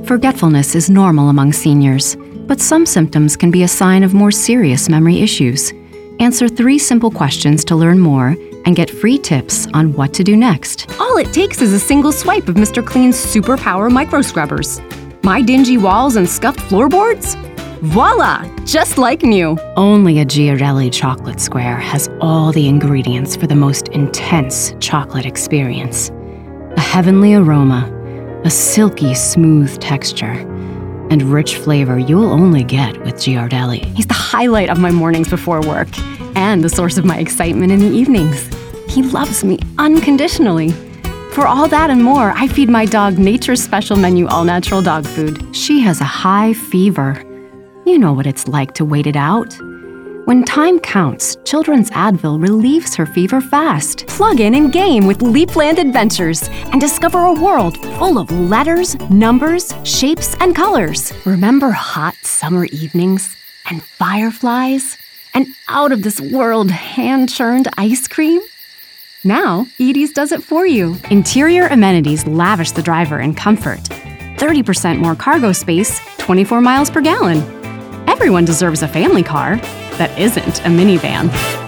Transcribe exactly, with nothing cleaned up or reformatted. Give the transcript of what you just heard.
Forgetfulness is normal among seniors, but some symptoms can be a sign of more serious memory issues. Answer three simple questions to learn more and get free tips on what to do next. All it takes is a single swipe of Mister Clean's Superpower Micro Scrubbers. My dingy walls and scuffed floorboards? Voila! Just like new. Only a Ghirardelli chocolate square has all the ingredients for the most intense chocolate experience. A heavenly aroma, a silky smooth texture, and rich flavor you'll only get with Ghirardelli. He's the highlight of my mornings before work and the source of my excitement in the evenings. He loves me unconditionally. For all that and more, I feed my dog Nature's Special Menu all-natural dog food. She has a high fever. You know what it's like to wait it out. When time counts, Children's Advil relieves her fever fast. Plug in and game with Leapland Adventures and discover a world full of letters, numbers, shapes, and colors. Remember hot summer evenings and fireflies and out-of-this-world hand-churned ice cream? Now, Edy's does it for you. Interior amenities lavish the driver in comfort. thirty percent more cargo space, twenty-four miles per gallon. Everyone deserves a family car that isn't a minivan.